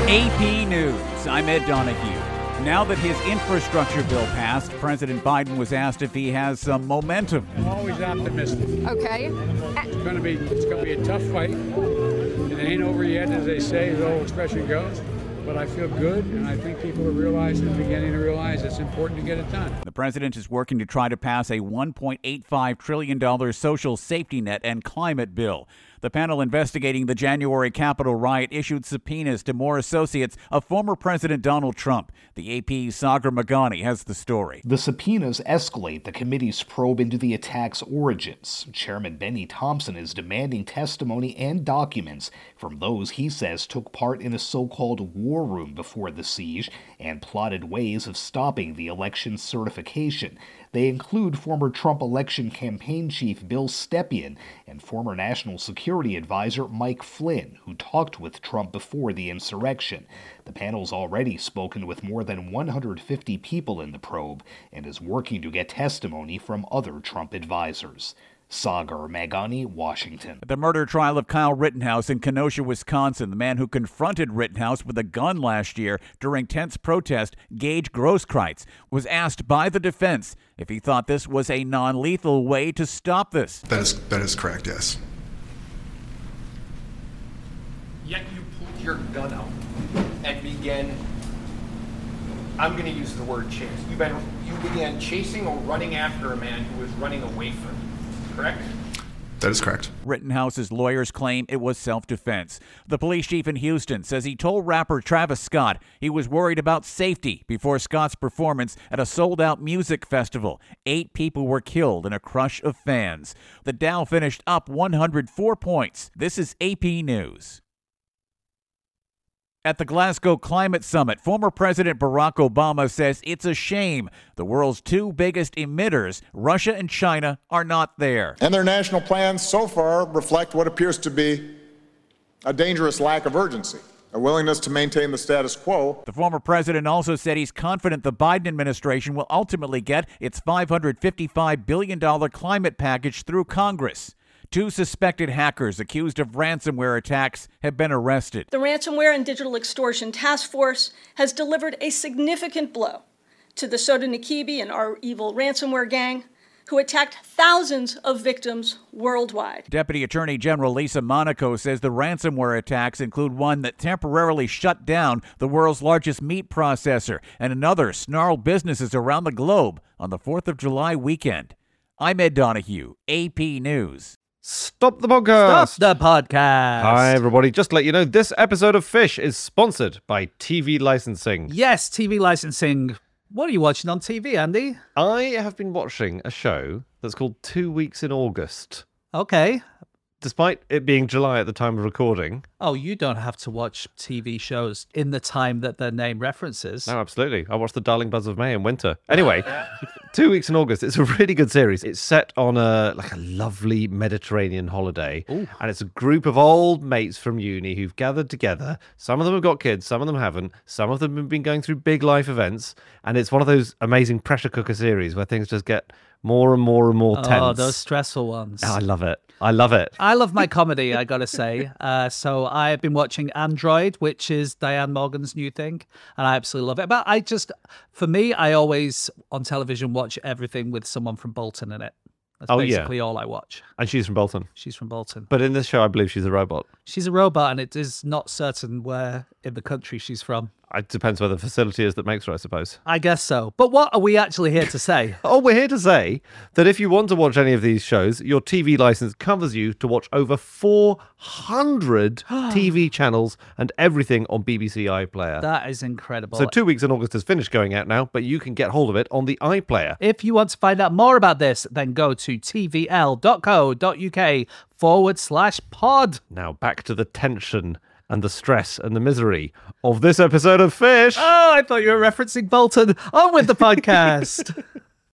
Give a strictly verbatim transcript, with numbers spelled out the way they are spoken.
A P News, I'm Ed Donahue. Now that his infrastructure bill passed, President Biden was asked if he has some momentum. I'm always optimistic. Okay. It's going to be it's going to be a tough fight. It ain't over yet, as they say, the old expression goes. But I feel good, and I think people are realizing, beginning to realize it's important to get it done. The president is working to try to pass a one point eight five trillion dollars social safety net and climate bill. The panel investigating the January Capitol riot issued subpoenas to more associates of former President Donald Trump. The A P's Sagar Meghani has the story. The subpoenas escalate the committee's probe into the attack's origins. Chairman Benny Thompson is demanding testimony and documents from those he says took part in a so-called war room before the siege and plotted ways of stopping the election certification. They include former Trump election campaign chief Bill Stepien and former National Security Advisor Mike Flynn, who talked with Trump before the insurrection. The panel's already spoken with more than one hundred fifty people in the probe and is working to get testimony from other Trump advisors. Sagar Meghani, Washington. The murder trial of Kyle Rittenhouse in Kenosha, Wisconsin, the man who confronted Rittenhouse with a gun last year during tense protest, Gage Grosskreutz, was asked by the defense if he thought this was a non-lethal way to stop this. That is, that is correct, yes. Yet you pulled your gun out and began, I'm going to use the word chase. You been, you began chasing or running after a man who was running away from you. Correct? That is correct. Rittenhouse's lawyers claim it was self-defense. The police chief in Houston says he told rapper Travis Scott he was worried about safety before Scott's performance at a sold-out music festival. Eight people were killed in a crush of fans. The Dow finished up one hundred four points. This is A P News. At the Glasgow Climate Summit, former President Barack Obama says it's a shame the world's two biggest emitters, Russia and China, are not there. And their national plans so far reflect what appears to be a dangerous lack of urgency, a willingness to maintain the status quo. The former president also said he's confident the Biden administration will ultimately get its five hundred fifty-five billion dollars climate package through Congress. Two suspected hackers accused of ransomware attacks have been arrested. The Ransomware and Digital Extortion Task Force has delivered a significant blow to the Sodinokibi and our evil ransomware gang, who attacked thousands of victims worldwide. Deputy Attorney General Lisa Monaco says the ransomware attacks include one that temporarily shut down the world's largest meat processor and another snarled businesses around the globe on the fourth of July weekend. I'm Ed Donahue, A P News. Stop the podcast. Stop the podcast. Hi, everybody. Just to let you know, this episode of Fish is sponsored by T V licensing. Yes, T V licensing. What are you watching on T V, Andy? I have been watching a show that's called Two Weeks in August. Okay. Despite it being July at the time of recording. Oh, you don't have to watch T V shows in the time that their name references. No, absolutely. I watched The Darling Buzz of May in winter. Anyway, Two Weeks in August. It's a really good series. It's set on a like a lovely Mediterranean holiday. Ooh. And it's a group of old mates from uni who've gathered together. Some of them have got kids, some of them haven't. Some of them have been going through big life events. And it's one of those amazing pressure cooker series where things just get more and more and more tense. Oh, those stressful ones. Oh, I love it. I love it. I love my comedy, I gotta say. Uh, so I've been watching Android, which is Diane Morgan's new thing, and I absolutely love it. But I just, for me, I always, on television, watch everything with someone from Bolton in it. That's oh, basically yeah. all I watch. And she's from Bolton. She's from Bolton. But in this show, I believe she's a robot. She's a robot, and it is not certain where in the country she's from. It depends where the facility is that makes her, I suppose. I guess so. But what are we actually here to say? Oh, we're here to say that if you want to watch any of these shows, your T V license covers you to watch over four hundred T V channels and everything on B B C iPlayer. That is incredible. So Two Weeks in August has finished going out now, but you can get hold of it on the iPlayer. If you want to find out more about this, then go to tvl.co.uk forward slash pod. Now back to the tension and the stress and the misery of this episode of Fish. Oh, I thought you were referencing Bolton. On with the podcast.